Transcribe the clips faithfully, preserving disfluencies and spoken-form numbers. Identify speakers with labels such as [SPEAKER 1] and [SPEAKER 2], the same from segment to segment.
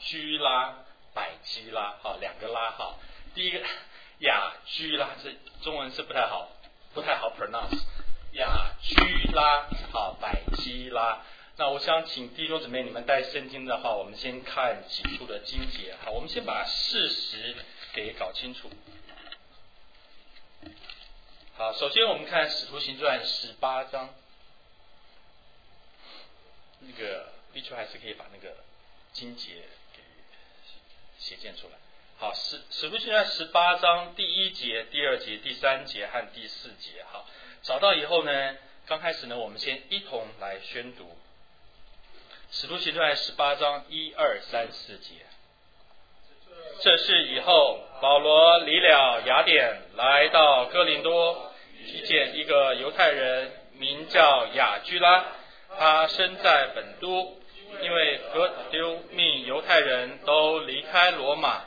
[SPEAKER 1] 居拉、百基拉，好，两个拉哈。第一个雅居拉，这中文是不太好，不太好 pronounce。雅居拉，好，百基拉。那我想请弟兄姊妹，你们带圣经的话，我们先看几处的经节。好，我们先把事实给搞清楚。好，首先我们看《使徒行传》十八章，那个 B 区还是可以把那个经节给写见出来。好，使使徒行传十八章第一节、第二节、第三节和第四节。好，找到以后呢，刚开始呢，我们先一同来宣读。使徒行传十八章一二三四节。这事以后，保罗离了雅典，来到哥林多，遇见一个犹太人，名叫雅居拉，他生在本都，因为哥丢命犹太人都离开罗马。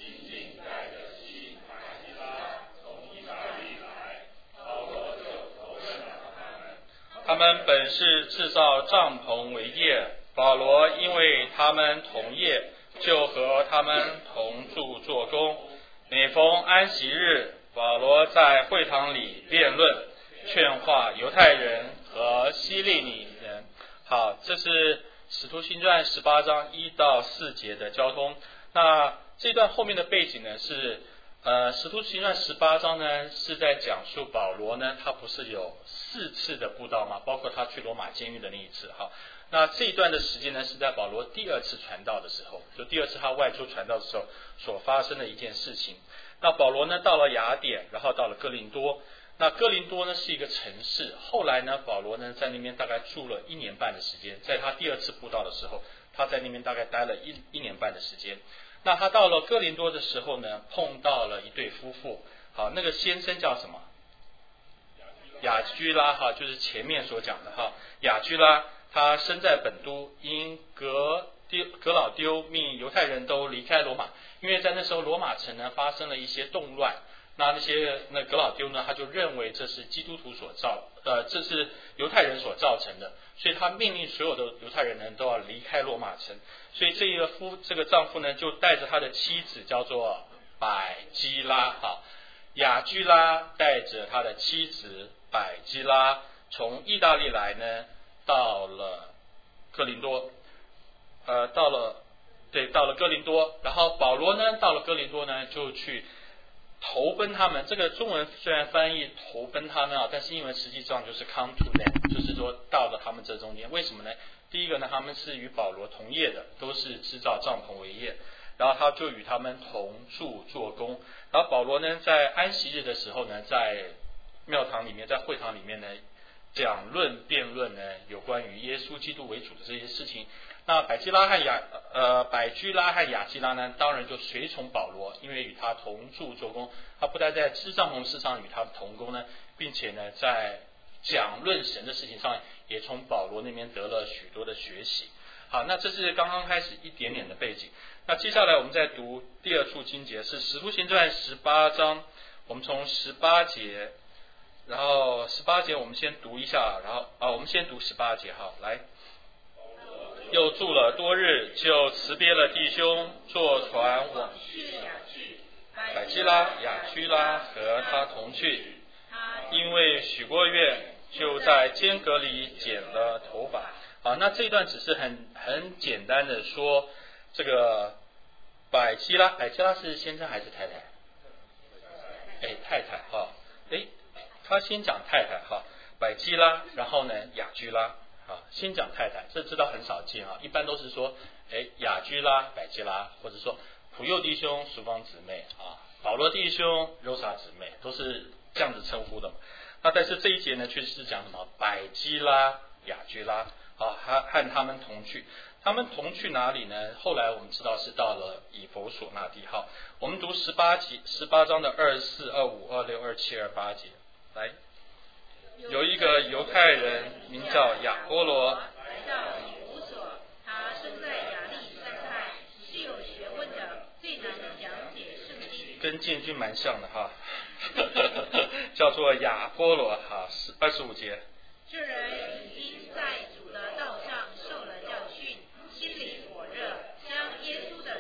[SPEAKER 1] 他们本是制造帐篷为业，保罗因为他们同业，就和他们同住做工。每逢安息日，保罗在会堂里辩论，劝化犹太人和希利尼人。好，这是使徒行传十八章一到四节的交通。那这段后面的背景呢是呃，使徒行传十八章呢是在讲述保罗呢，他不是有四次的布道吗？包括他去罗马监狱的那一次。好，那这一段的时间呢，是在保罗第二次传道的时候，就第二次他外出传道的时候所发生的一件事情。那保罗呢，到了雅典，然后到了哥林多。那哥林多呢是一个城市，后来呢，保罗呢在那边大概住了一年半的时间，在他第二次布道的时候，他在那边大概待了一一年半的时间。那他到了哥林多的时候呢，碰到了一对夫妇。好，那个先生叫什么？雅居拉哈，就是前面所讲的哈。雅居拉他生在本都，因格丢格老丢命犹太人都离开罗马，因为在那时候罗马城呢发生了一些动乱。那那些那格老丢呢，他就认为这是基督徒所造，呃，这是犹太人所造成的，所以他命令所有的犹太人呢都要离开罗马城。所以这个夫这个丈夫呢，就带着他的妻子叫做百基拉，好，雅居拉带着他的妻子百基拉从意大利来呢，到了哥林多，呃，到了对，到了哥林多，然后保罗呢，到了哥林多呢，就去投奔他们。这个中文虽然翻译投奔他们啊，但是英文实际上就是 come to them， 就是说到了他们这中间。为什么呢？第一个呢，他们是与保罗同业的，都是制造帐篷为业，然后他就与他们同住做工。然后保罗呢，在安息日的时候呢，在庙堂里面，在会堂里面呢，讲论辩论呢，有关于耶稣基督为主的这些事情。那百基拉和雅呃百居拉和雅基拉呢，当然就随从保罗，因为与他同住做工。他不但在织帐篷事上与他同工呢，并且呢，在讲论神的事情上，也从保罗那边得了许多的学习。好，那这是刚刚开始一点点的背景。那接下来我们再读第二处经节，是使徒行传十八章，我们从十八节，然后十八节我们先读一下，然后啊，我们先读十八节，好，来。又住了多日，就辞别了弟兄，坐船往百基拉、雅居拉和他同去。因为许过愿，就在间隔里剪了头发。好，那这一段只是很很简单的说，这个百基拉，百基拉是先生还是太太？哎，太太哈，哎，他先讲太太哈，百基拉，然后呢雅居拉。啊，先讲太太，这知道很少见啊，一般都是说，哎，雅居拉、百基拉，或者说普佑弟兄、淑芳姊妹啊，保罗弟兄、柔莎姊妹，都是这样子称呼的嘛。那但是这一节呢，却是讲什么？百基拉、雅居拉，啊，和和他们同去，他们同去哪里呢？后来我们知道是到了以弗所那地。好，我们读十八节，十八章的二四、二五、二六、二七、二八节，来。有一个犹太人名叫亚波罗，
[SPEAKER 2] 来到以弗所，他生在亚历山泰，是有学问的，最能讲解圣经。
[SPEAKER 1] 跟建军蛮像的哈，叫做亚波罗哈，二十五节。
[SPEAKER 2] 这人已经在主的道上受了教训，心里火热，将耶稣的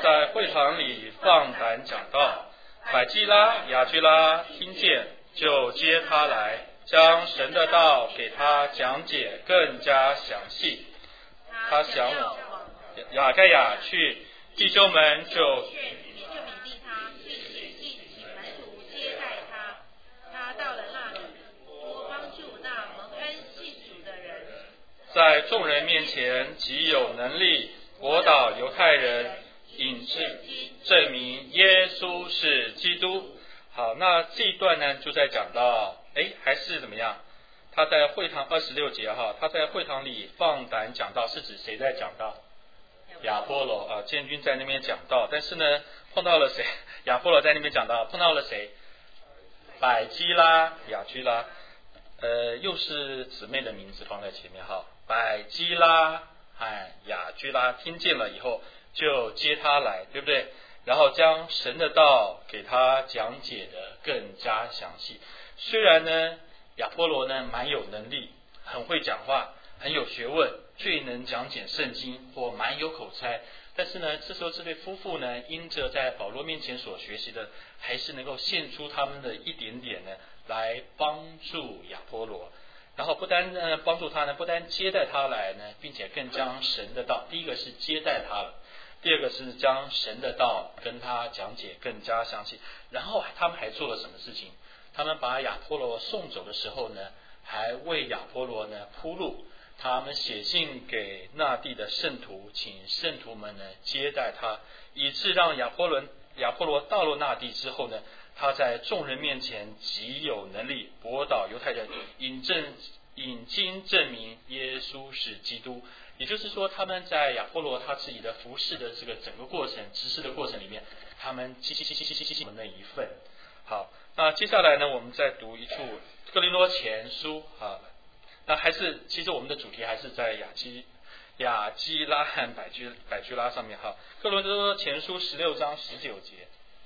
[SPEAKER 1] 在会堂里放胆讲道。百基拉、雅居拉听见，就接他来，将神的道给他讲解更加详细。他想往雅盖亚去，弟兄们就
[SPEAKER 2] 劝也就勉励他，并且记起门徒接待他。他到了那里，多帮助那蒙恩信主的人，
[SPEAKER 1] 在众人面前极有能力驳倒犹太人，引证证明耶稣是基督。好，那这一段呢，就在讲到，哎，还是怎么样？他在会堂二十六节哈，他在会堂里放胆讲道，是指谁在讲道？亚波罗啊，建军在那边讲道，但是呢，碰到了谁？亚波罗在那边讲道，碰到了谁？百基拉、雅居拉，呃，又是姊妹的名字放在前面哈。百基拉和雅居拉听见了以后，就接他来，对不对？然后将神的道给他讲解的更加详细。虽然呢，亚波罗呢蛮有能力，很会讲话，很有学问，最能讲解圣经，或蛮有口才，但是呢，这时候这对夫妇呢，因着在保罗面前所学习的，还是能够献出他们的一点点呢，来帮助亚波罗。然后不单呢帮助他呢，不单接待他来呢，并且更将神的道，第一个是接待他了，第二个是将神的道跟他讲解更加详细。然后他们还做了什么事情？他们把亚波罗送走的时候呢，还为亚波罗呢铺路。他们写信给那地的圣徒，请圣徒们呢接待他，以致让亚波罗亚波罗到了那地之后呢，他在众人面前极有能力驳倒犹太人，引证引经证明耶稣是基督。也就是说，他们在亚波罗他自己的服侍的这个整个过程、执事的过程里面，他们积积积积积积积那一份。好，那接下来呢，我们再读一处哥林多前书啊。那还是，其实我们的主题还是在雅基雅基拉和百居百居拉上面哈。哥林多前书十六章十九节。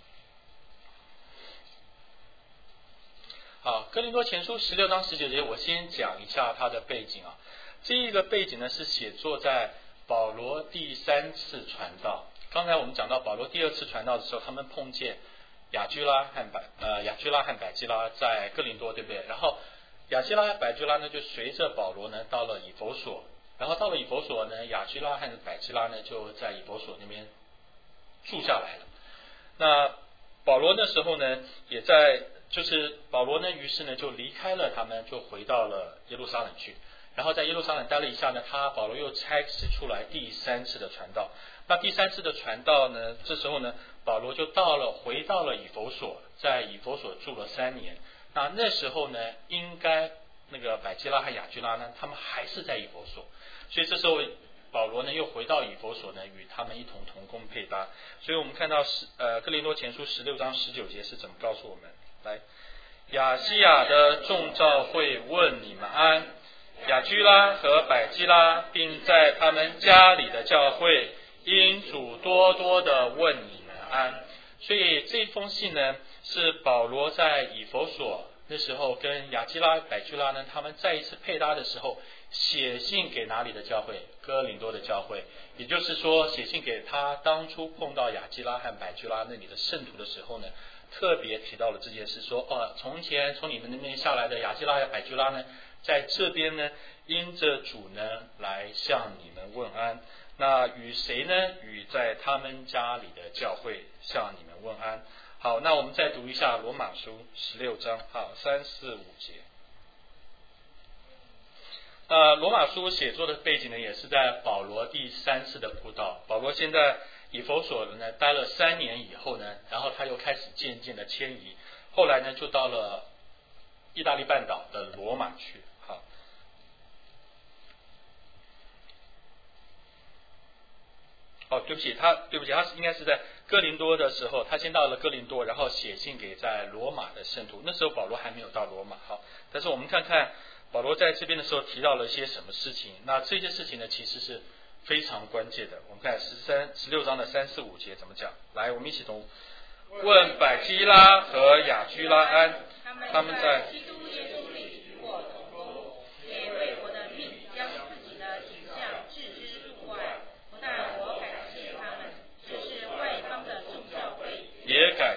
[SPEAKER 1] 好，哥林多前书十六章十九节，我先讲一下它的背景啊。这一个背景呢是写作在保罗第三次传道。刚才我们讲到保罗第二次传道的时候，他们碰见雅居拉和百呃雅居拉和百基拉在哥林多，对不对？然后雅基拉、百基拉呢，就随着保罗呢到了以弗所，然后到了以弗所呢，雅基拉和百基拉呢就在以弗所那边住下来了。那保罗那时候呢，也在就是保罗呢，于是呢就离开了他们，就回到了耶路撒冷去。然后在耶路撒冷待了一下呢，他保罗又开始出来第三次的传道。那第三次的传道呢，这时候呢，保罗就到了回到了以弗所，在以弗所住了三年。那那时候呢，应该那个百基拉和雅居拉呢，他们还是在以弗所，所以这时候保罗呢又回到以弗所呢，与他们一同同工配搭。所以我们看到十呃哥林多前书十六章十九节是怎么告诉我们？来，亚西亚的众教会问你们安，雅居拉和百基拉，并在他们家里的教会，因主多多的问你们安。所以这封信呢，是保罗在以弗所那时候跟雅基拉、百基拉呢，他们再一次配搭的时候，写信给哪里的教会？哥林多的教会。也就是说，写信给他当初碰到雅基拉和百基拉那里的圣徒的时候呢，特别提到了这件事，说哦，从前从你们那边下来的雅基拉和百基拉呢，在这边呢，因着主呢来向你们问安。那与谁呢？与在他们家里的教会向你们问安。好，那我们再读一下罗马书十六章，好，三四五节。呃，罗马书写作的背景呢，也是在保罗第三次的布道。保罗现在以弗所呢待了三年以后呢，然后他又开始渐渐的迁移，后来呢就到了意大利半岛的罗马去。好。哦，对不起，他对不起，他应该是在哥林多的时候，他先到了哥林多，然后写信给在罗马的圣徒。那时候保罗还没有到罗马，好，但是我们看看保罗在这边的时候提到了一些什么事情。那这些事情呢，其实是非常关键的。我们看十三、十六章的三四五节怎么讲？来，我们一起读：问百基拉和雅居拉安，他们在
[SPEAKER 2] 基督耶稣里与我同工，也为我的命将自己的景象置之度外。但我感谢他们，只是外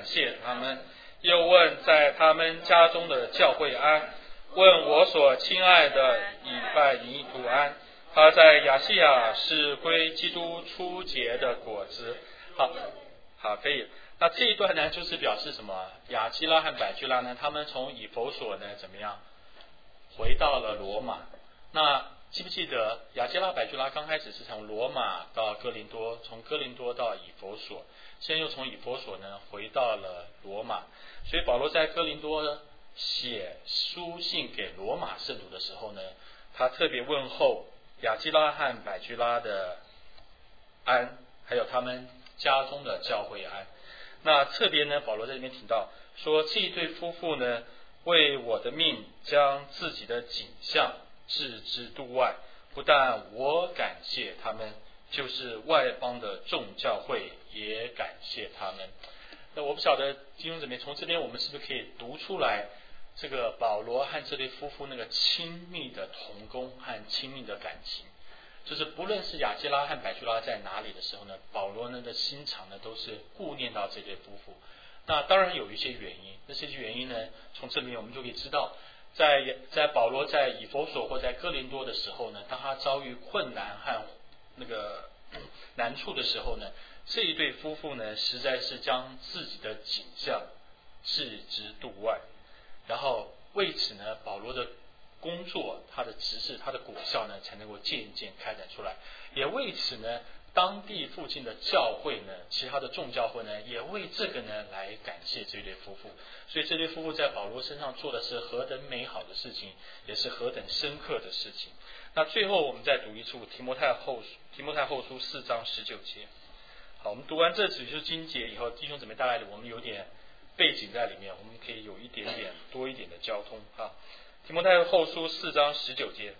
[SPEAKER 1] 谢他们，又问在他们家中的教会安，问我所亲爱的以拜尼图安，他在亚细亚是归基督初结的果子。好，好，可以。那这一段呢，就是表示什么？亚基拉和百基拉呢，他们从以弗所呢怎么样，回到了罗马。那记不记得亚基拉、百基拉刚开始是从罗马到哥林多，从哥林多到以弗所，现在又从以弗所呢回到了罗马。所以保罗在哥林多写书信给罗马圣徒的时候呢，他特别问候亚基拉和百基拉的安，还有他们家中的教会安。那特别呢，保罗在这边提到说，这一对夫妇呢，为我的命将自己的景象置之度外，不但我感谢他们，就是外邦的众教会也感谢他们。那我不晓得弟兄姊妹，从这边我们是不是可以读出来，这个保罗和这对夫妇那个亲密的同工和亲密的感情，就是不论是亚基拉和百基拉在哪里的时候呢，保罗呢的心肠呢都是顾念到这对夫妇。那当然有一些原因，那这些原因呢，从这里我们就可以知道，在在保罗在以弗所或在哥林多的时候呢，当他遭遇困难和那个难处的时候呢，这一对夫妇呢实在是将自己的景象置之度外，然后为此呢，保罗的工作，他的职事，他的果效呢才能够渐渐开展出来。也为此呢，当地附近的教会呢，其他的众教会呢，也为这个呢来感谢这对夫妇。所以这对夫妇在保罗身上做的是何等美好的事情，也是何等深刻的事情。那最后我们再读一处提摩太后提摩太后书四章十九节。好，我们读完这几处经节以后，弟兄姊妹大概我们有点背景在里面，我们可以有一点点多一点的交通啊。提摩太后书四章十九节，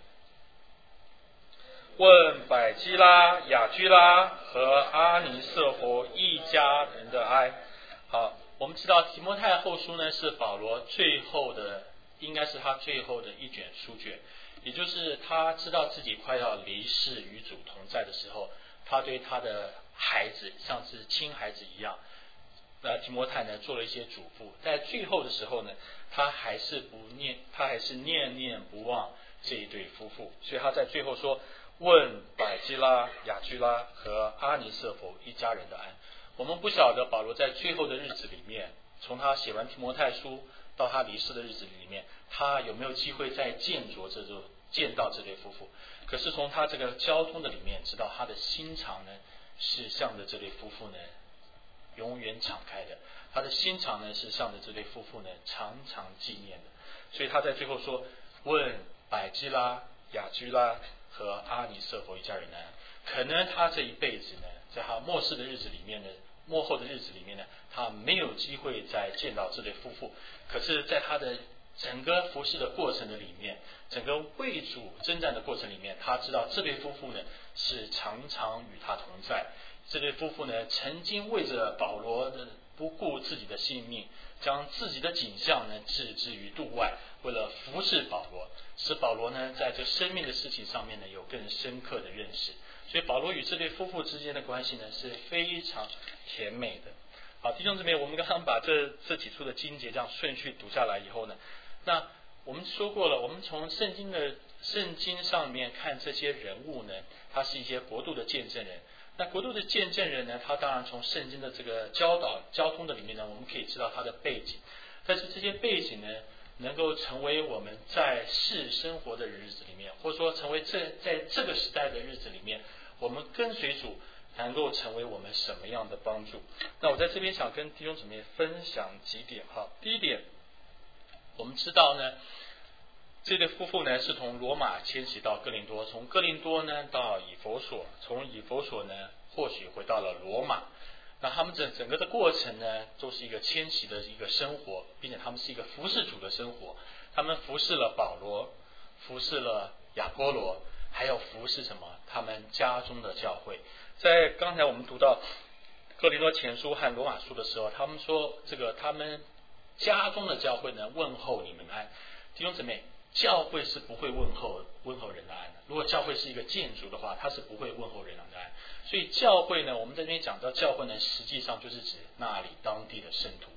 [SPEAKER 1] 问百基拉、雅居拉和阿尼色弗一家人的哀。好，我们知道提摩太后书呢是保罗最后的，应该是他最后的一卷书卷，也就是他知道自己快要离世与主同在的时候，他对他的孩子像是亲孩子一样，那提摩太呢做了一些嘱咐，在最后的时候呢，他还是不念，他还是念念不忘这一对夫妇，所以他在最后说，问百基拉、雅居拉和阿尼色弗一家人的安。我们不晓得保罗在最后的日子里面，从他写完提摩太书到他离世的日子里面，他有没有机会再见着这就见到这对夫妇？可是从他这个交通的里面，知道他的心肠呢是向着这对夫妇呢永远敞开的，他的心肠呢是向着这对夫妇呢常常纪念的。所以他在最后说，问百基拉、雅居拉和阿尼色弗一家人呢，可能他这一辈子呢，在他末世的日子里面呢，末后的日子里面呢，他没有机会再见到这对夫妇。可是在他的整个服事的过程的里面，整个为主征战的过程里面，他知道这对夫妇呢是常常与他同在。这对夫妇呢曾经为着保罗的不顾自己的性命，将自己的景象呢置之于度外，为了服侍保罗，使保罗呢在这生命的事情上面呢有更深刻的认识。所以保罗与这对夫妇之间的关系呢是非常甜美的。好，弟兄姊妹，我们刚刚把这这几处的经节这样顺序读下来以后呢，那我们说过了，我们从圣经的圣经上面看这些人物呢，他是一些国度的见证人。那国度的见证人呢，他当然从圣经的这个教导交通的里面呢，我们可以知道他的背景，但是这些背景呢能够成为我们在世生活的日子里面，或者说成为这在这个时代的日子里面，我们跟随主能够成为我们什么样的帮助。那我在这边想跟弟兄姊妹分享几点哈。第一点，我们知道呢，这对夫妇呢是从罗马迁徙到哥林多，从哥林多呢到以弗所，从以弗所呢或许回到了罗马。那他们整整个的过程呢都是一个迁徙的一个生活，并且他们是一个服侍主的生活。他们服侍了保罗，服侍了亚波罗，还有服侍什么？他们家中的教会。在刚才我们读到哥林多前书和罗马书的时候，他们说这个他们家中的教会呢问候你们安。弟兄姊妹，教会是不会问候问候人的安的。如果教会是一个建筑的话，它是不会问候人的安。所以教会呢，我们在这边讲到教会呢，实际上就是指那里当地的圣徒。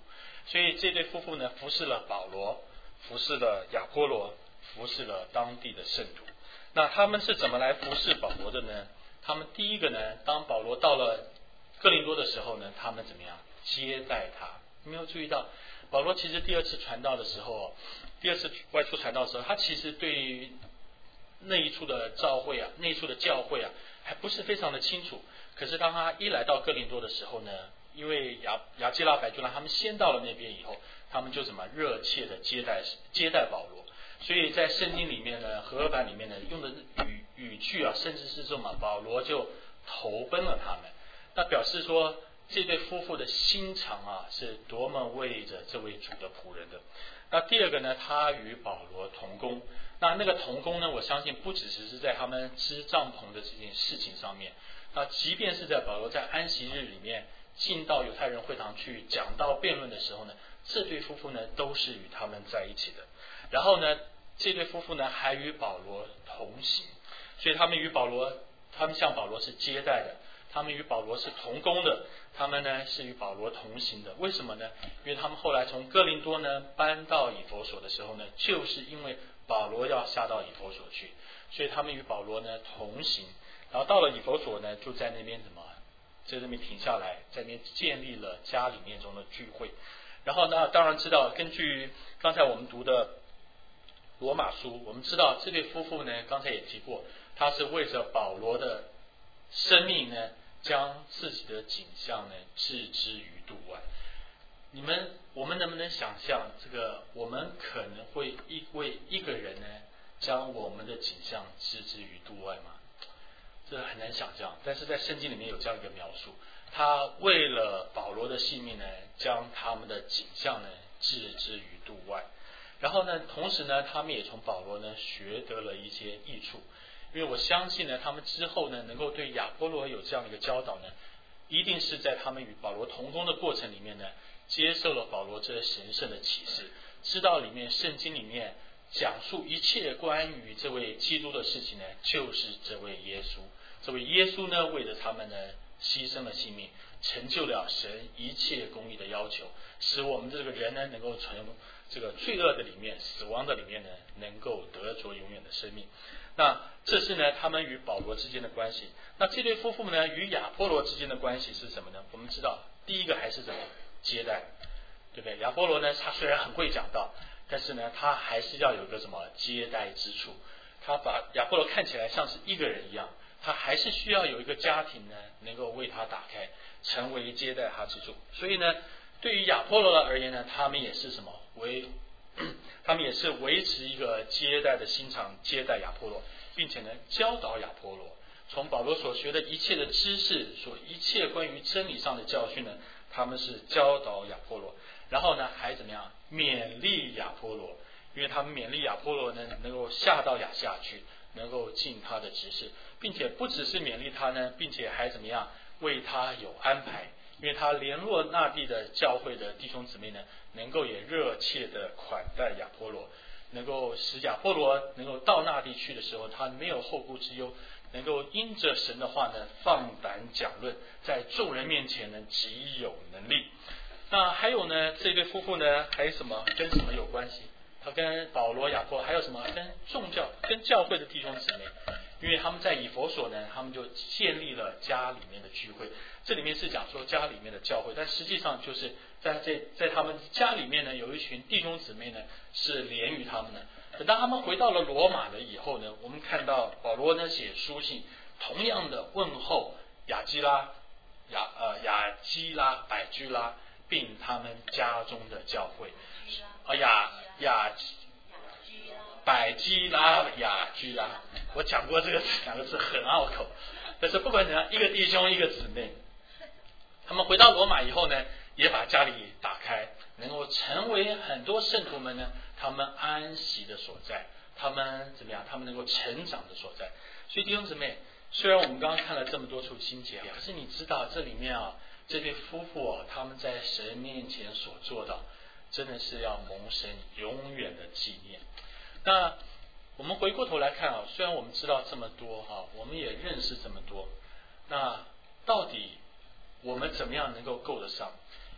[SPEAKER 1] 所以这对夫妇呢，服侍了保罗，服侍了亚波罗，服侍了当地的圣徒。那他们是怎么来服侍保罗的呢？他们第一个呢，当保罗到了哥林多的时候呢，他们怎么样接待他？你没有注意到，保罗其实第二次传道的时候，第二次外出传道的时候，他其实对于那一处的教会啊，那一处的教会啊，还不是非常的清楚。可是当他一来到哥林多的时候呢，因为亚亚基拉、百基拉他们先到了那边以后，他们就怎么热切的接待接待保罗。所以在圣经里面呢，和合版里面呢，用的语语句啊，甚至是这么，保罗就投奔了他们。那表示说，这对夫妇的心肠啊，是多么为着这位主的仆人的。那第二个呢，他与保罗同工。那那个同工呢，我相信不只是在他们支帐篷的这件事情上面，那即便是在保罗在安息日里面进到犹太人会堂去讲道辩论的时候呢，这对夫妇呢都是与他们在一起的。然后呢，这对夫妇呢还与保罗同行，所以他们与保罗，他们向保罗是接待的，他们与保罗是同工的，他们呢是与保罗同行的。为什么呢？因为他们后来从哥林多呢搬到以弗所的时候呢，就是因为保罗要下到以弗所去，所以他们与保罗呢同行。然后到了以弗所呢，就在那边怎么，在那边停下来，在那边建立了家里面中的聚会。然后呢，当然知道，根据刚才我们读的罗马书，我们知道这对夫妇呢，刚才也提过，他是为着保罗的生命呢，将自己的景象呢置之于度外。你们，我们能不能想象，这个我们可能会一为一个人呢，将我们的景象置之于度外吗？这很难想象，但是在圣经里面有这样一个描述，他为了保罗的性命呢，将他们的景象呢置之于度外。然后呢，同时呢，他们也从保罗呢学得了一些益处，因为我相信呢，他们之后呢，能够对亚波罗有这样的一个教导呢，一定是在他们与保罗同工的过程里面呢，接受了保罗这神圣的启示，知道里面圣经里面讲述一切关于这位基督的事情呢，就是这位耶稣。这位耶稣呢，为了他们呢，牺牲了性命，成就了神一切公义的要求，使我们这个人呢，能够从这个罪恶的里面、死亡的里面呢，能够得着永远的生命。那这是呢，他们与保罗之间的关系。那这对夫妇呢，与亚波罗之间的关系是什么呢？我们知道，第一个还是什么？接待，对不对？亚波罗呢，他虽然很会讲道，但是呢，他还是要有个什么接待之处。他把亚波罗看起来像是一个人一样，他还是需要有一个家庭呢，能够为他打开，成为接待他之处。所以呢，对于亚波罗而言呢，他们也是什么？为他们也是维持一个接待的心肠，接待亚波罗，并且呢，教导亚波罗。从保罗所学的一切的知识，所一切关于真理上的教训呢，他们是教导亚波罗。然后呢，还怎么样？勉励亚波罗，因为他们勉励亚波罗呢，能够下到亚夏去，能够尽他的职事，并且不只是勉励他呢，并且还怎么样？为他有安排。因为他联络那地的教会的弟兄姊妹呢，能够也热切的款待亚波罗，能够使亚波罗能够到那地去的时候，他没有后顾之忧，能够因着神的话呢，放胆讲论，在众人面前呢，极有能力。那还有呢，这对夫妇呢，还有什么跟什么有关系？他跟保罗、亚波罗还有什么？跟众教、跟教会的弟兄姊妹。因为他们在以弗所呢，他们就建立了家里面的聚会。这里面是讲说家里面的教会，但实际上就是在在在他们家里面呢，有一群弟兄姊妹呢是连于他们的。等到他们回到了罗马了以后呢，我们看到保罗呢写书信，同样的问候亚基拉、亚呃亚基拉、百居拉，并他们家中的教会。啊亚亚百基拉、亚居拉，我讲过这个两个字很拗口，但是不管怎样，一个弟兄一个姊妹，他们回到罗马以后呢，也把家里打开，能够成为很多圣徒们呢，他们安息的所在，他们怎么样？他们能够成长的所在。所以弟兄姊妹，虽然我们刚刚看了这么多处经节，可是你知道这里面啊，这对夫妇啊，他们在神面前所做的，真的是要蒙神永远的纪念。那我们回过头来看啊，虽然我们知道这么多哈，我们也认识这么多，那到底我们怎么样能够够得上？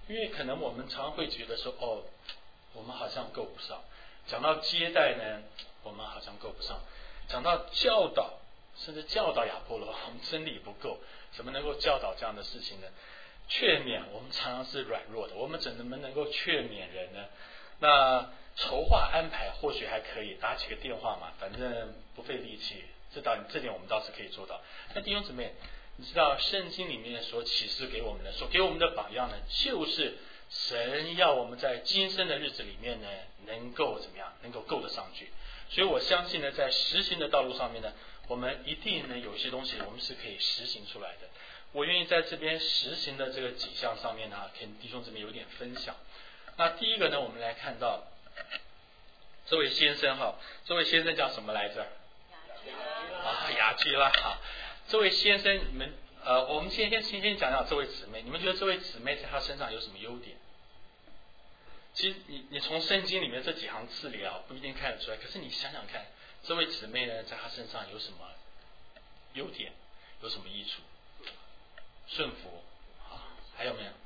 [SPEAKER 3] 因为可能我们常会觉得说，哦，我们好像够不上。讲到接待呢，我们好像够不上。讲到教导，甚至教导亚波罗，我们真理不够，怎么能够教导这样的事情呢？劝勉，我们常常是软弱的，我们怎么能够劝勉人呢？那筹划安排或许还可以，打几个电话嘛，反正不费力气，这倒这点我们倒是可以做到。那弟兄姊妹，你知道圣经里面所启示给我们的，所给我们的榜样呢，就是神要我们在今生的日子里面呢，能够怎么样，能够够得上去。所以我相信呢，在实行的道路上面呢，我们一定呢有些东西我们是可以实行出来的。我愿意在这边实行的这个几项上面呢，跟弟兄姊妹有点分享。那第一个呢，我们来看到这位先生哈，这位先生叫什么来着？啊，雅居拉哈。这位先生，你们呃，我们先先先先讲讲这位姊妹，你们觉得这位姊妹在她身上有什么优点？其实你你从圣经里面这几行字里啊，不一定看得出来。可是你想想看，这位姊妹呢，在她身上有什么优点，有什么益处？顺服啊，还有没有？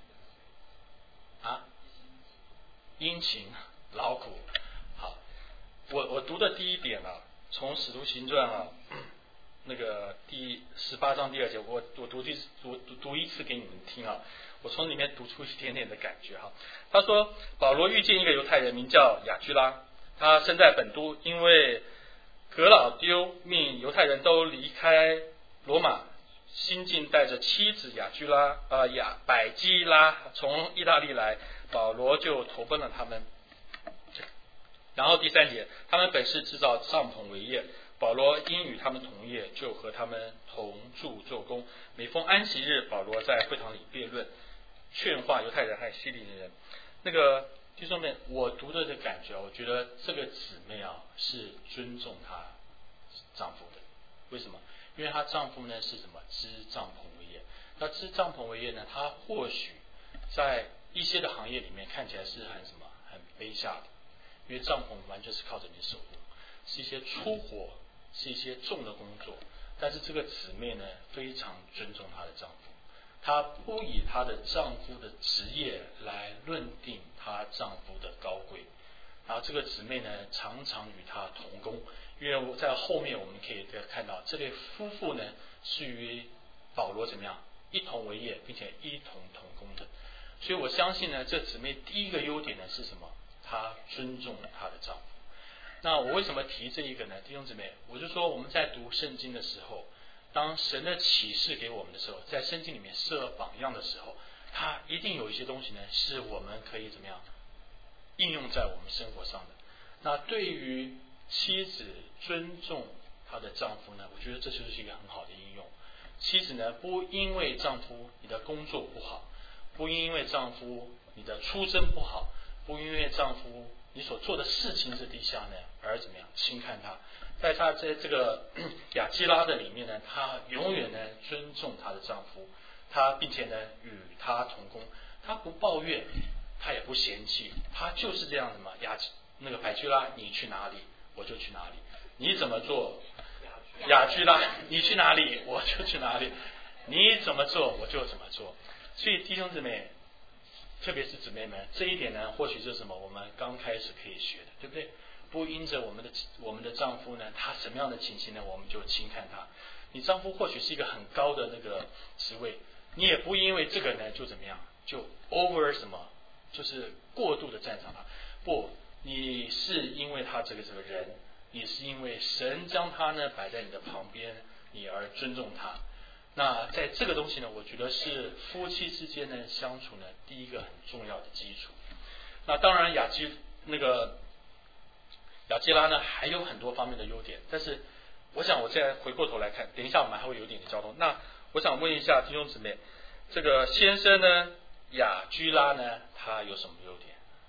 [SPEAKER 3] 啊，殷勤劳苦。好，我我读的第一点啊，从使徒行传啊，那个第十八章第二节，我我读第读读读一次给你们听啊。我从里面读出一点点的感觉哈。他说，保罗遇见一个犹太人，名叫雅居拉，他生在本都，因为格老丢命犹太人都离开罗马，新近带着妻子雅居拉呃雅百基拉从意大利来，保罗就投奔了他们。然后第三节，他们本是制造帐篷为业，保罗因与他们同业，就和他们同住做工。每逢安息日，保罗在会堂里辩论，劝化犹太人和希利尼人。那个弟兄们，我读的这感觉，我觉得这个姊妹啊是尊重她丈夫的。为什么？因为她丈夫呢是什么？织帐篷为业。那织帐篷为业呢，她或许在一些的行业里面看起来是很什么，很卑下的，因为帐篷完全是靠着你手工，是一些粗活，是一些重的工作。但是这个姊妹呢，非常尊重她的丈夫。她不以她的丈夫的职业来论定她丈夫的高贵，然后这个姊妹呢常常与她同工，因为在后面我们可以看到这对夫妇呢是与保罗怎么样一同为业，并且一同同工的。所以我相信呢，这姊妹第一个优点呢是什么？她尊重她的丈夫。那我为什么提这一个呢？弟兄姊妹，我就说我们在读圣经的时候，当神的启示给我们的时候，在圣经里面设榜样的时候，它一定有一些东西呢是我们可以怎么样应用在我们生活上的。那对于妻子尊重她的丈夫呢，我觉得这就是一个很好的应用。妻子呢不因为丈夫你的工作不好，不因为丈夫你的出身不好，不因为丈夫你所做的事情之底下呢而怎么样轻看他。在她在这个雅基拉的里面呢，她永远呢尊重她的丈夫，她并且呢与他同工，她不抱怨，她也不嫌弃，她就是这样的嘛。雅那个百基拉，你去哪里我就去哪里，你怎么做雅居拉，你去哪里我就去哪里，你怎么做我就怎么做。所以弟兄姊妹，特别是姊妹们，这一点呢或许是什么我们刚开始可以学的，对不对？不因着我们的我们的丈夫呢，他什么样的情形呢，我们就轻看他。你丈夫或许是一个很高的那个职位，你也不因为这个呢就怎么样，就 over 什么，就是过度的赞赏他。不，你是因为他这个这个人，你是因为神将他呢摆在你的旁边，你而尊重他。那在这个东西呢，我觉得是夫妻之间呢相处呢第一个很重要的基础。那当然雅基那个雅基拉呢还有很多方面的优点，但是我想我现在回过头来看，等一下我们还会有一点点交通。那我想问一下弟兄姊妹，这个先生呢雅居拉呢他有什么优点？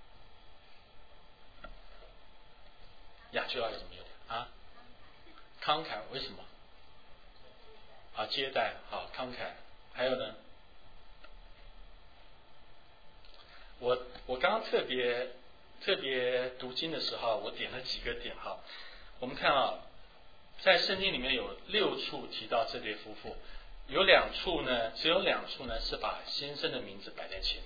[SPEAKER 3] 雅居拉有什么优点啊？慷慨，为什么？啊，接待，好，慷慨，还有呢？我我刚刚特别特别读经的时候，我点了几个点哈。我们看啊，在圣经里面有六处提到这对夫妇，有两处呢，只有两处呢是把先生的名字摆在前面，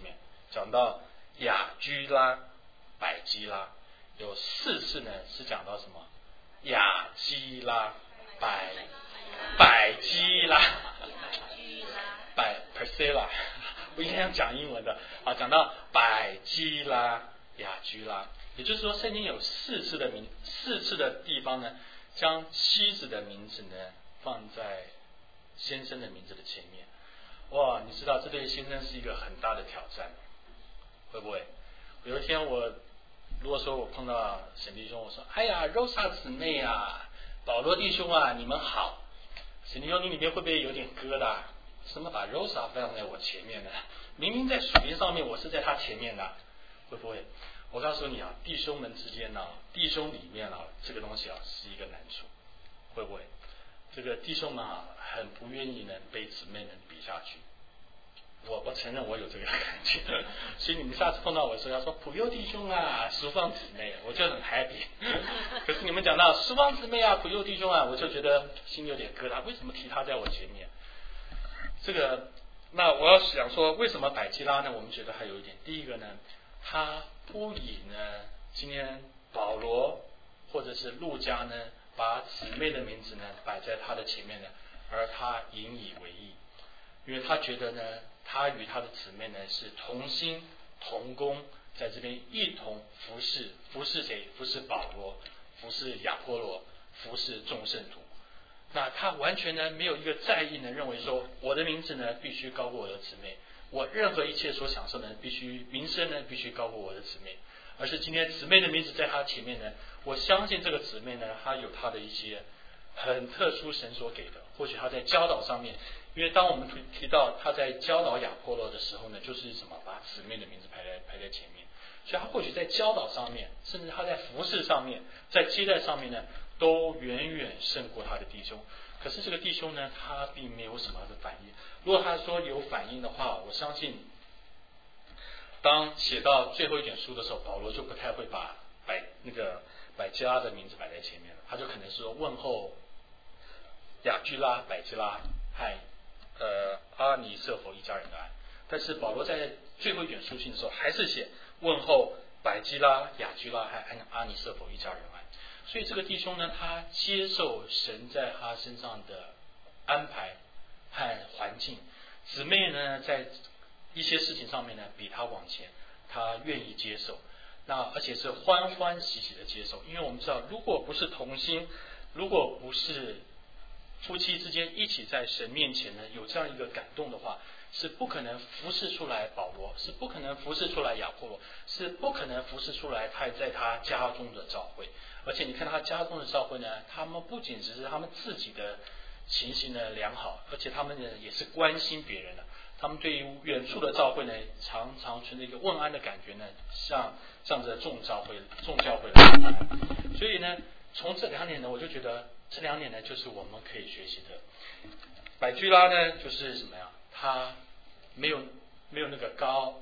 [SPEAKER 3] 讲到雅居拉、百基拉，有四次呢是讲到什么？雅基拉、百百基拉、百 Priscilla， 我应该要讲英文的啊，讲到百基拉、雅居拉，也就是说，圣经有四次的名，四次的地方呢，将妻子的名字呢放在先生的名字的前面。哇，你知道这对先生是一个很大的挑战，会不会？有一天我如果说我碰到沈弟兄，我说：“哎呀，Rosa 姊妹啊，保罗弟兄啊，你们好。”沈弟兄，你里面会不会有点疙瘩？什么把 Rosa 放在我前面呢？明明在属灵上面我是在他前面的，会不会？我告诉你啊，弟兄们之间呢、啊，弟兄里面啊，这个东西啊是一个难处，会不会？这个弟兄们啊，很不愿意呢被姊妹们比下去。我我承认我有这个感觉，所以你们下次碰到我的时候要说普佑弟兄啊，淑芳姊妹，我就很 happy。可是你们讲到淑芳姊妹啊，普佑弟兄啊，我就觉得心里有点疙瘩，为什么提他在我前面？这个，那我要想说，为什么百基拉呢？我们觉得还有一点，第一个呢，他不以呢，今天保罗或者是路加呢，把姊妹的名字呢摆在他的前面呢，而他引以为意，因为他觉得呢，他与他的姊妹呢是同心同工，在这边一同服侍，服侍谁？服侍保罗，服侍亚波罗，服侍众圣徒。那他完全呢没有一个在意呢，认为说我的名字呢必须高过我的姊妹，我任何一切所享受呢必须名声呢必须高过我的姊妹，而是今天姊妹的名字在他前面呢，我相信这个姊妹呢，她有她的一些很特殊神所给的，或许她在教导上面，因为当我们提到她在教导亚波罗的时候呢，就是什么把姊妹的名字排在排在前面，所以她或许在教导上面，甚至她在服事上面，在接待上面呢，都远远胜过他的弟兄。可是这个弟兄呢，他并没有什么的反应。如果他说有反应的话，我相信当写到最后一卷书的时候，保罗就不太会把百那个百基拉的名字摆在前面了，他就可能是说问候雅居拉、百基拉和呃阿尼色弗一家人的爱。但是保罗在最后一卷书信的时候，还是写问候百基拉、雅居拉和阿尼色弗一家人爱。所以这个弟兄呢，他接受神在他身上的安排和环境，姊妹呢在一些事情上面呢比他往前，他愿意接受，那而且是欢欢喜喜的接受。因为我们知道，如果不是同心，如果不是夫妻之间一起在神面前呢有这样一个感动的话，是不可能服侍出来保罗，是不可能服侍出来亚波罗，是不可能服侍出来他在他家中的教会。而且你看他家中的教会呢，他们不仅只是他们自己的情形呢良好，而且他们呢也是关心别人的。他们对于远处的教会呢，常常存着一个问安的感觉呢，像向着众教会、众教会的。所以呢，从这两点呢，我就觉得这两点呢，就是我们可以学习的。百基拉呢，就是什么呀？他没有没有那个高。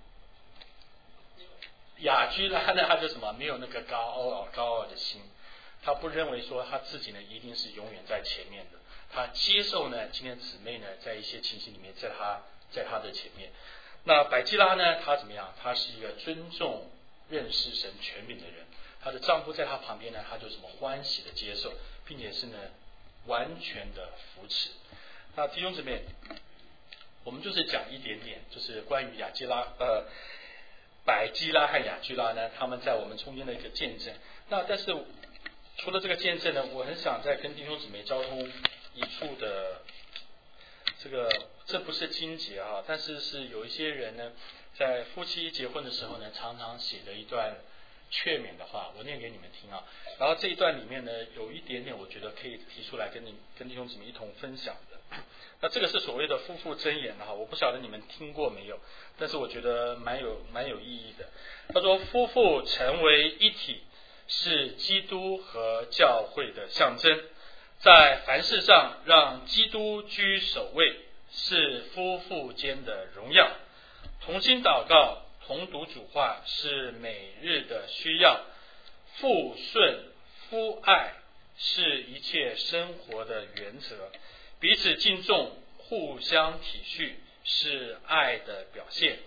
[SPEAKER 3] 雅居拉呢，他就什么没有那个高傲高傲的心，他不认为说他自己呢一定是永远在前面的，他接受呢今天姊妹呢在一些情形里面在他在他的前面。那百基拉呢，他怎么样？他是一个尊重认识神权柄的人，她的丈夫在她旁边呢，她就什么欢喜的接受，并且是呢完全的扶持。那弟兄姊妹，我们就是讲一点点，就是关于雅基拉呃。百基拉和雅居拉呢，他们在我们中间的一个见证。那但是除了这个见证呢，我很想再跟弟兄姊妹交通一处的这个，这不是经节啊，但是是有一些人呢，在夫妻结婚的时候呢，常常写了一段劝勉的话，我念给你们听啊。然后这一段里面呢，有一点点我觉得可以提出来跟你跟弟兄姊妹一同分享的。那这个是所谓的夫妇箴言哈，我不晓得你们听过没有，但是我觉得蛮有蛮有意义的。他说，夫妇成为一体，是基督和教会的象征，在凡事上让基督居首位，是夫妇间的荣耀。同心祷告，同读主话，是每日的需要。父顺夫爱，是一切生活的原则。彼此敬重，互相体恤，是爱的表现。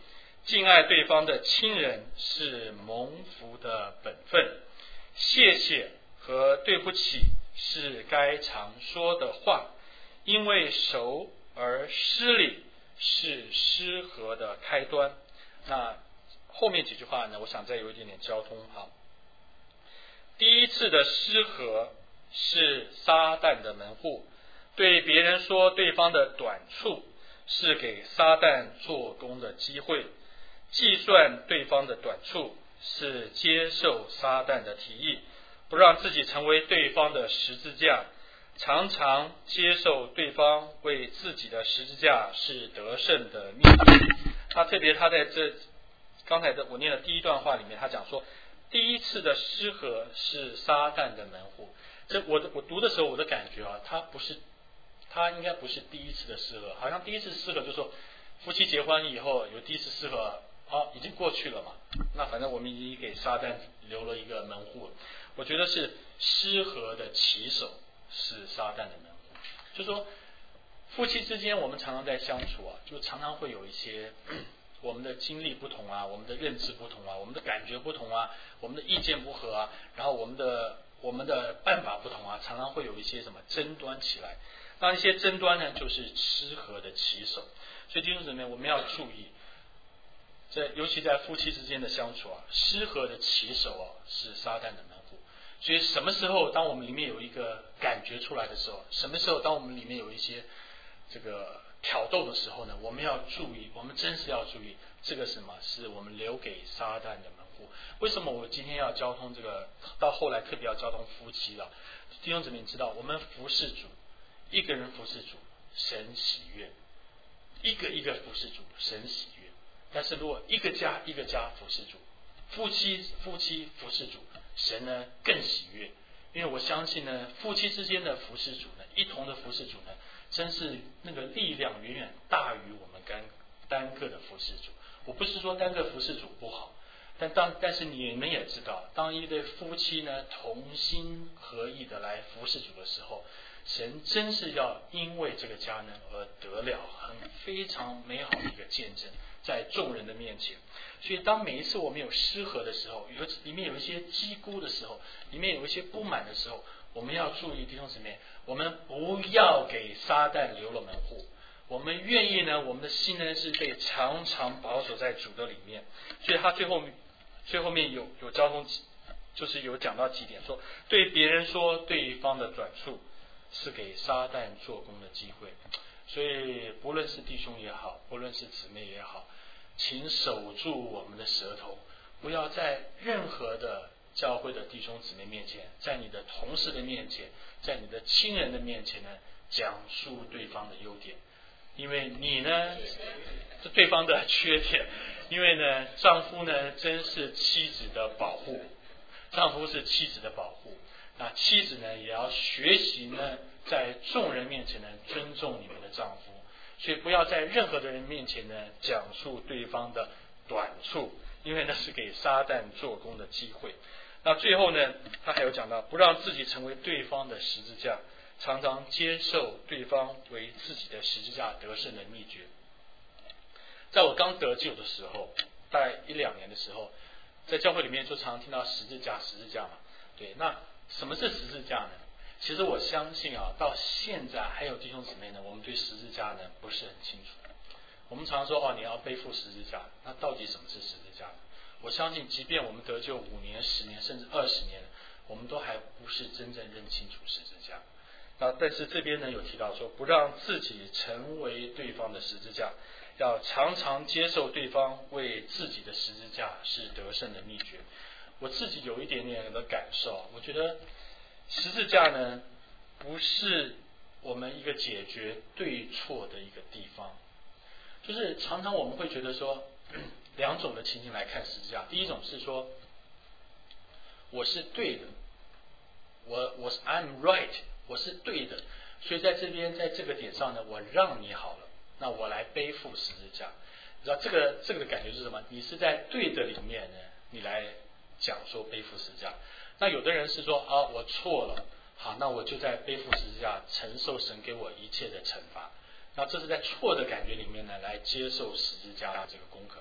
[SPEAKER 3] 敬爱对方的亲人是蒙福的本分，谢谢和对不起是该常说的话，因为熟而失礼是失和的开端。那后面几句话呢，我想再有一点点交通。好，第一次的失和是撒旦的门户，对别人说对方的短处是给撒旦做工的机会，计算对方的短处是接受撒旦的提议，不让自己成为对方的十字架，常常接受对方为自己的十字架是得胜的秘诀。他特别他在这刚才的我念的第一段话里面，他讲说第一次的失和是撒旦的门户。这我的我读的时候我的感觉啊，他不是他应该不是第一次的失和，好像第一次失和就是说夫妻结婚以后有第一次失和，哦，已经过去了嘛，那反正我们已经给撒旦留了一个门户了。我觉得是失和的起手是撒旦的门户，就是说夫妻之间我们常常在相处啊，就常常会有一些我们的经历不同啊，我们的认知不同啊，我们的感觉不同啊，我们的意见不合啊，然后我们的我们的办法不同啊，常常会有一些什么争端起来。那一些争端呢，就是失和的起手。所以弟兄姊妹，我们要注意，在尤其在夫妻之间的相处啊，失和的起手啊是撒旦的门户。所以什么时候当我们里面有一个感觉出来的时候，什么时候当我们里面有一些这个挑逗的时候呢，我们要注意，我们真是要注意，这个什么是我们留给撒旦的门户。为什么我今天要交通这个，到后来特别要交通夫妻了？弟兄姊妹知道，我们服侍主，一个人服侍主，神喜悦；一个一个服侍主，神喜悦。但是如果一个家一个家服侍主，夫妻夫妻服侍主，神呢更喜悦。因为我相信呢，夫妻之间的服侍主呢，一同的服侍主呢，真是那个力量远远大于我们单单个的服侍主。我不是说单个服侍主不好，但当但是你们也知道，当一对夫妻呢同心合意的来服侍主的时候，神真是要因为这个家呢而得了很非常美好的一个见证，在众人的面前。所以当每一次我们有失和的时候，有里面有一些叽咕的时候，里面有一些不满的时候，我们要注意弟兄姊妹，我们不要给撒旦留了门户。我们愿意呢，我们的心呢是被常常保守在主的里面。所以他最后最后面有有交通，就是有讲到几点，说对别人说对方的短处是给撒旦做工的机会。所以不论是弟兄也好，不论是姊妹也好，请守住我们的舌头，不要在任何的教会的弟兄姊妹面前，在你的同事的面前，在你的亲人的面前呢，讲述对方的优点。因为你呢是对方的缺点，因为呢丈夫呢真是妻子的保护，丈夫是妻子的保护，那妻子呢也要学习呢在众人面前呢尊重你们的丈夫。所以不要在任何的人面前呢讲述对方的短处，因为那是给撒旦做工的机会。那最后呢他还有讲到，不让自己成为对方的十字架，常常接受对方为自己的十字架得胜的秘诀。在我刚得救的时候，大概一两年的时候，在教会里面就常常听到十字架十字架嘛。对，那什么是十字架呢？其实我相信啊，到现在还有弟兄姊妹呢，我们对十字架呢不是很清楚。我们常常说哦，你要背负十字架，那到底什么是十字架呢？我相信即便我们得救五年十年甚至二十年，我们都还不是真正认清楚十字架。那但是这边呢有提到说，不让自己成为对方的十字架，要常常接受对方为自己的十字架是得胜的秘诀。我自己有一点点的感受，我觉得十字架呢不是我们一个解决对错的一个地方。就是常常我们会觉得说两种的情形来看十字架。第一种是说我是对的，我我是 I'm right， 我是对的，所以在这边在这个点上呢，我让你好了，那我来背负十字架。你知道这个这个的感觉是什么？你是在对的里面呢，你来讲说背负十字架。那有的人是说啊，我错了，好，那我就在背负十字架，承受神给我一切的惩罚。那这是在错的感觉里面呢，来接受十字架的这个功课。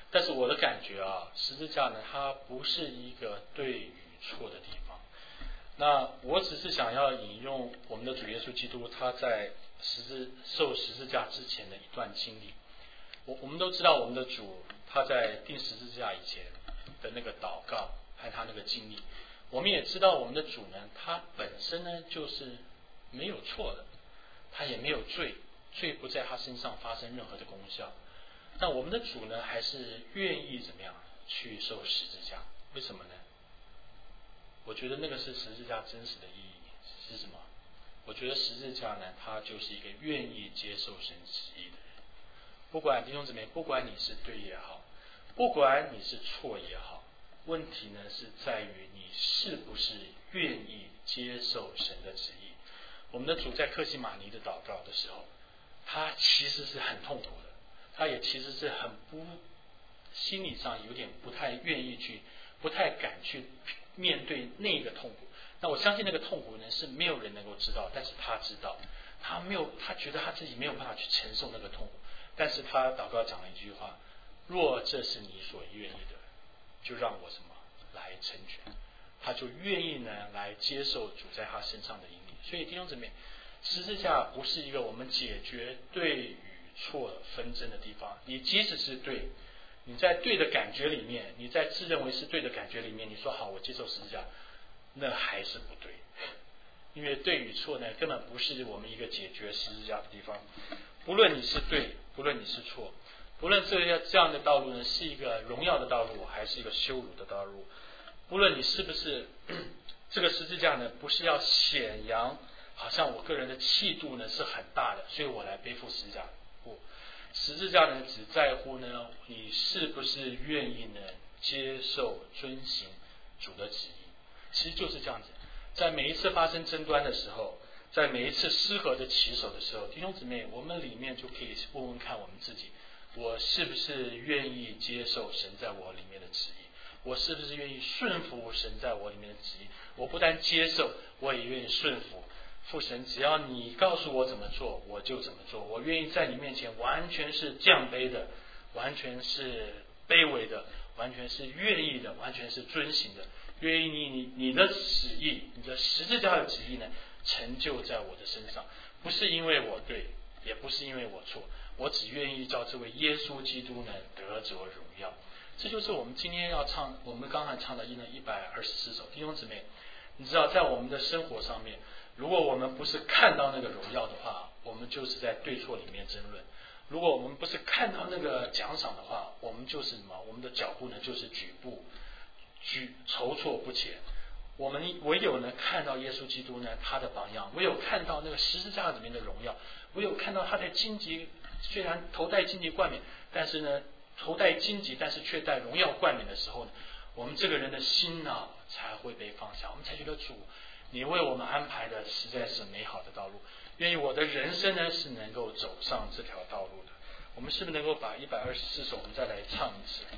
[SPEAKER 3] 但是我的感觉啊，十字架呢，它不是一个对与错的地方。那我只是想要引用我们的主耶稣基督他在十字受十字架之前的一段经历。我我们都知道我们的主他在钉十字架以前的那个祷告和他那个经历，我们也知道我们的主呢，他本身呢就是没有错的，他也没有罪，罪不在他身上发生任何的功效。但我们的主呢，还是愿意怎么样去受十字架？为什么呢？我觉得那个是十字架真实的意义是什么？我觉得十字架呢，它就是一个愿意接受神旨意的人。不管弟兄姊妹，不管你是对也好，不管你是错也好，问题呢是在于你是不是愿意接受神的旨意。我们的主在客西马尼的祷告的时候，他其实是很痛苦的，他也其实是很不心理上有点不太愿意去，不太敢去面对那个痛苦。那我相信那个痛苦呢是没有人能够知道，但是他知道，他没有，他觉得他自己没有办法去承受那个痛苦，但是他祷告讲了一句话：若这是你所愿意的，就让我什么来成全。他就愿意呢来接受主在他身上的引领。所以弟兄姊妹，十字架不是一个我们解决对与错纷争的地方。你即使是对，你在对的感觉里面，你在自认为是对的感觉里面，你说好我接受十字架，那还是不对。因为对与错呢，根本不是我们一个解决十字架的地方。不论你是对，不论你是错，不论这样这样的道路呢是一个荣耀的道路，还是一个羞辱的道路，不论你是不是这个十字架呢，不是要显扬好像我个人的气度呢是很大的，所以我来背负十字架。不，十字架呢只在乎呢你是不是愿意呢接受遵行主的旨意。其实就是这样子，在每一次发生争端的时候，在每一次失和的起手的时候，弟兄姊妹，我们里面就可以问问看我们自己，我是不是愿意接受神在我里面的旨意？我是不是愿意顺服神在我里面的旨意？我不但接受，我也愿意顺服。父神，只要你告诉我怎么做，我就怎么做。我愿意在你面前完全是降卑的，完全是卑微的，完全是愿意的，完全是遵行的。愿意你你你的旨意，你的十字架的旨意呢，成就在我的身上。不是因为我对，也不是因为我错，我只愿意照这位耶稣基督呢得着荣耀。这就是我们今天要唱，我们刚才唱的那一百二十四首。弟兄姊妹，你知道在我们的生活上面，如果我们不是看到那个荣耀的话，我们就是在对错里面争论；如果我们不是看到那个奖赏的话，我们就是什么？我们的脚步呢就是举步举踌躇不前。我们唯有呢看到耶稣基督呢他的榜样，唯有看到那个十字架里面的荣耀，唯有看到他在荆棘，虽然头戴荆棘冠冕，但是呢头戴荆棘，但是却戴荣耀冠冕的时候呢，我们这个人的心呢、啊、才会被放下，我们才觉得主，你为我们安排的实在是美好的道路，愿意我的人生呢是能够走上这条道路的。我们是不是能够把一百二十四首我们再来唱一次？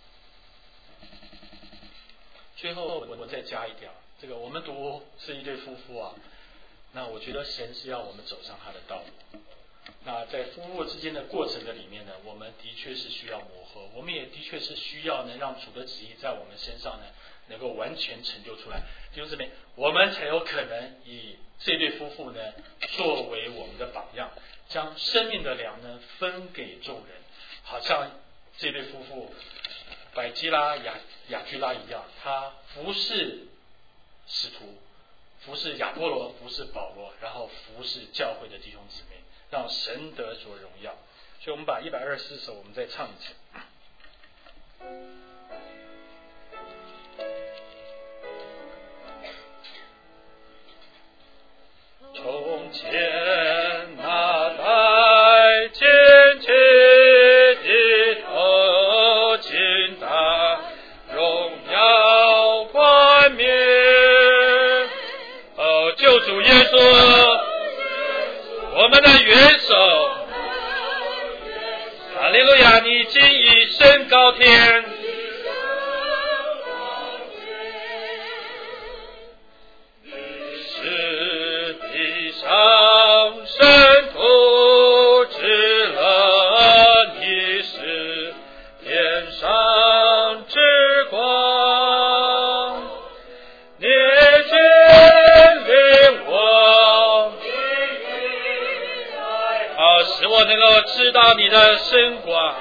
[SPEAKER 3] 最后我我再加一点，这个我们读是一对夫妇啊，那我觉得神是要我们走上他的道路。那在夫妇之间的过程的里面呢，我们的确是需要磨合，我们也的确是需要能让主的旨意在我们身上呢能够完全成就出来。弟兄姊妹，我们才有可能以这对夫妇呢作为我们的榜样，将生命的粮呢分给众人，好像这对夫妇百基拉雅雅居拉一样，他服侍使徒，服侍亚波罗，服侍保罗，然后服侍教会的弟兄姊妹，让神得着荣耀。所以我们把一百二十四首我们再唱一次。从前那代坚强的头，今大荣耀冠冕。哦，救主耶稣，我们的元首，哈利路亚！你今已升高天，是地上圣徒知了你是天上
[SPEAKER 1] 我能够知道你的深广。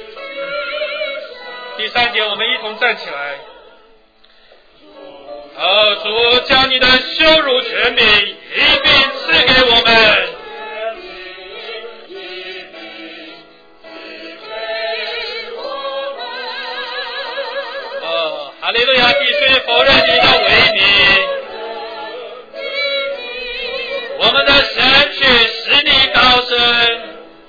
[SPEAKER 1] 第三点，我们一同站起来。哦，主将你的羞辱权柄一并赐给我们。哦，哈利路亚！必须否认你的为名。我们的神去使你高升。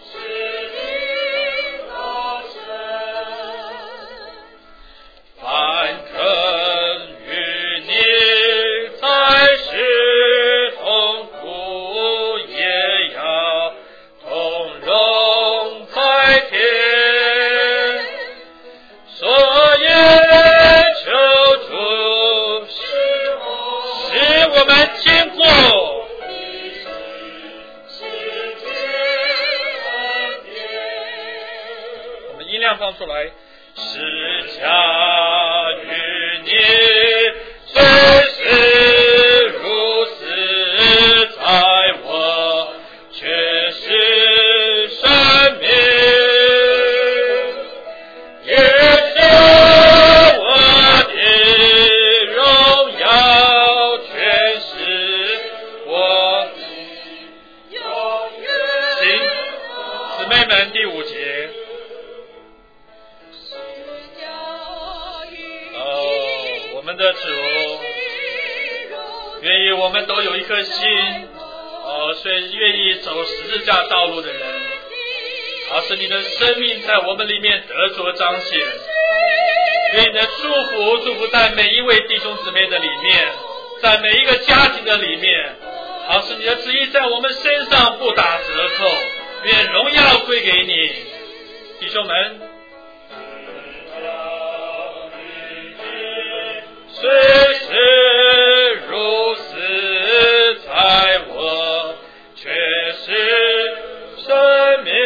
[SPEAKER 1] 凡肯与你在世同苦，也要同荣在天。所以求主使我们经过。音量放出来，是家与你虽是如此，在我却是生命，也是我的荣耀，全是我永远。行，姊妹们，第五节。我们的主，愿意我们都有一颗心，哦，所以愿意走十字架道路的人，好使你的生命在我们里面得着彰显。愿你的祝福祝福在每一位弟兄姊妹的里面，在每一个家庭的里面，好使你的旨意在我们身上不打折扣。愿荣耀归给你，弟兄们。虽是如此，在我却是生命，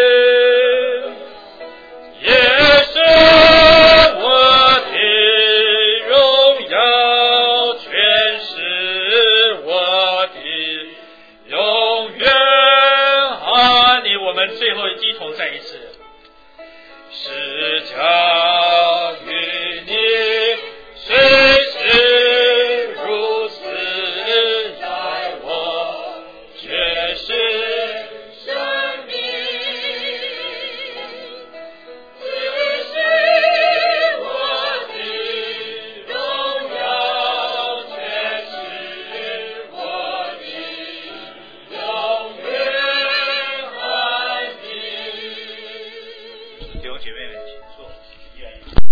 [SPEAKER 1] 也是我的荣耀，全是我的永远。啊，你我们最后一同再一次，是家与你。虽是如此，在我却是生命，只是我的荣耀，却是我的永远安宁。弟兄姐妹们，请坐。